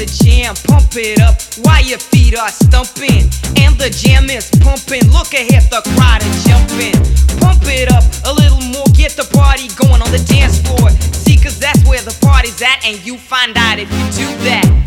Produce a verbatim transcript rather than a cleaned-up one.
the jam, pump it up while your feet are stumping. And the jam is pumping, look ahead, the crowd is jumping. Pump it up a little more, get the party going on the dance floor. See, cause that's where the party's at, and you find out if you do that.